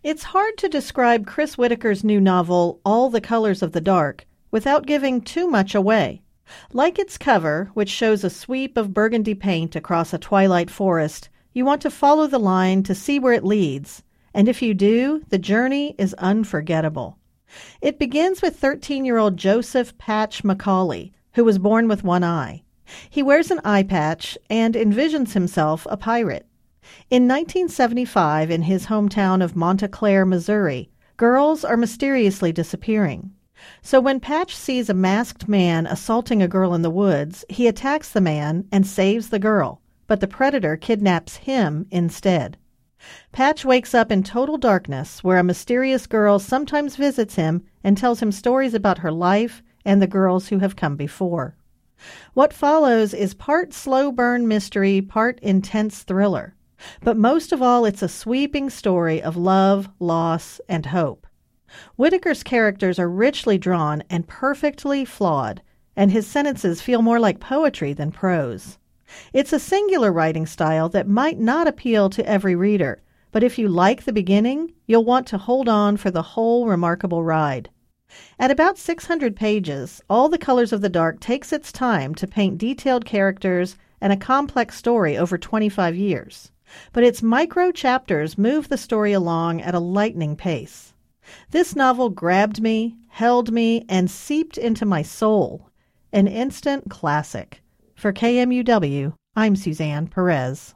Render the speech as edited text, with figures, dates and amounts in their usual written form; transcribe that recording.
It's hard to describe Chris Whitaker's new novel, All the Colors of the Dark, without giving too much away. Like its cover, which shows a sweep of burgundy paint across a twilight forest, you want to follow the line to see where it leads, and if you do, the journey is unforgettable. It begins with 13-year-old Joseph Patch Macaulay, who was born with one eye. He wears an eye patch and envisions himself a pirate. In 1975, in his hometown of Montclair, Missouri, girls are mysteriously disappearing. So when Patch sees a masked man assaulting a girl in the woods, he attacks the man and saves the girl, but the predator kidnaps him instead. Patch wakes up in total darkness, where a mysterious girl sometimes visits him and tells him stories about her life and the girls who have come before. What follows is part slow burn mystery, part intense thriller. But most of all, it's a sweeping story of love, loss, and hope. Whitaker's characters are richly drawn and perfectly flawed, and his sentences feel more like poetry than prose. It's a singular writing style that might not appeal to every reader, but if you like the beginning, you'll want to hold on for the whole remarkable ride. At about 600 pages, All the Colors of the Dark takes its time to paint detailed characters and a complex story over 25 years. But its micro-chapters move the story along at a lightning pace. This novel grabbed me, held me, and seeped into my soul. An instant classic. For KMUW, I'm Suzanne Perez.